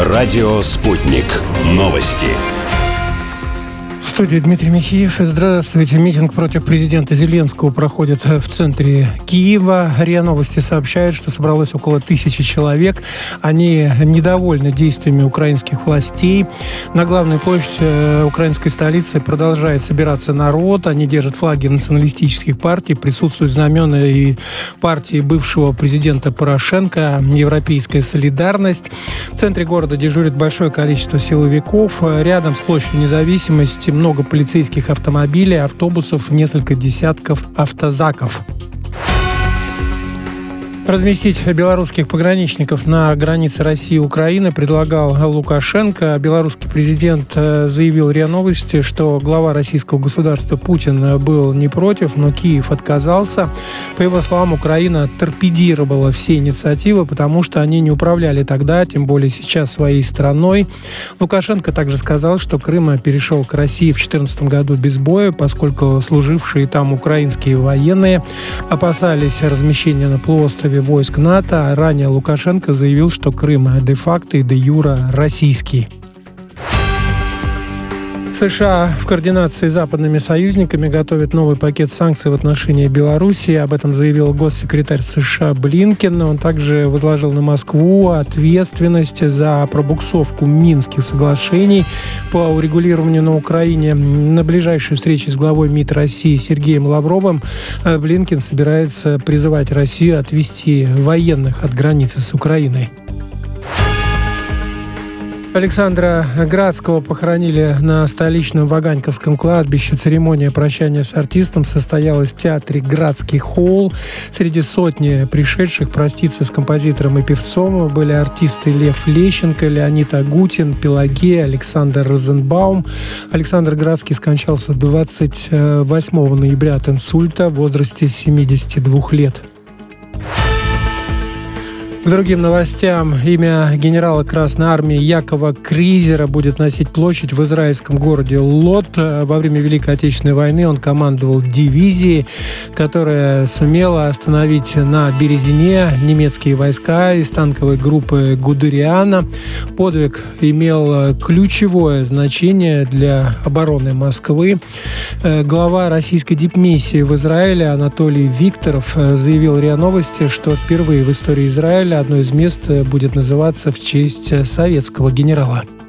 Радио «Спутник». Новости. В студии Дмитрий Михеев. Здравствуйте. Митинг против президента Зеленского проходит в центре Киева. РИА Новости сообщают, что собралось около 1000 человек. Они недовольны действиями украинских властей. На главной площади украинской столицы продолжает собираться народ. Они держат флаги националистических партий. Присутствуют знамена и партии бывшего президента Порошенко, Европейская солидарность. В центре города дежурит большое количество силовиков. Рядом с площадью Независимости много полицейских автомобилей, автобусов, несколько десятков автозаков. Разместить белорусских пограничников на границе России и Украины предлагал Лукашенко. Белорусский президент заявил РИА Новости, что глава российского государства Путин был не против, но Киев отказался. По его словам, Украина торпедировала все инициативы, потому что они не управляли тогда, тем более сейчас, своей страной. Лукашенко также сказал, что Крым перешел к России в 2014 году без боя, поскольку служившие там украинские военные опасались размещения на полуострове войск НАТО. Ранее Лукашенко заявил, что Крым де-факто и де-юре российский. США в координации с западными союзниками готовят новый пакет санкций в отношении Беларуси. Об этом заявил госсекретарь США Блинкен. Он также возложил на Москву ответственность за пробуксовку Минских соглашений по урегулированию на Украине. На ближайшей встрече с главой МИД России Сергеем Лавровым Блинкен собирается призывать Россию отвести военных от границы с Украиной. Александра Градского похоронили на столичном Ваганьковском кладбище. Церемония прощания с артистом состоялась в театре «Градский холл». Среди сотни пришедших проститься с композитором и певцом были артисты Лев Лещенко, Леонид Агутин, Пелагея, Александр Розенбаум. Александр Градский скончался 28 ноября от инсульта в возрасте 72 лет. К другим новостям. Имя генерала Красной Армии Якова Кризера будет носить площадь в израильском городе Лод. Во время Великой Отечественной войны он командовал дивизией, которая сумела остановить на Березине немецкие войска из танковой группы Гудериана. Подвиг имел ключевое значение для обороны Москвы. Глава российской дипмиссии в Израиле Анатолий Викторов заявил РИА Новости, что впервые в истории Израиля одно из мест будет называться в честь советского генерала.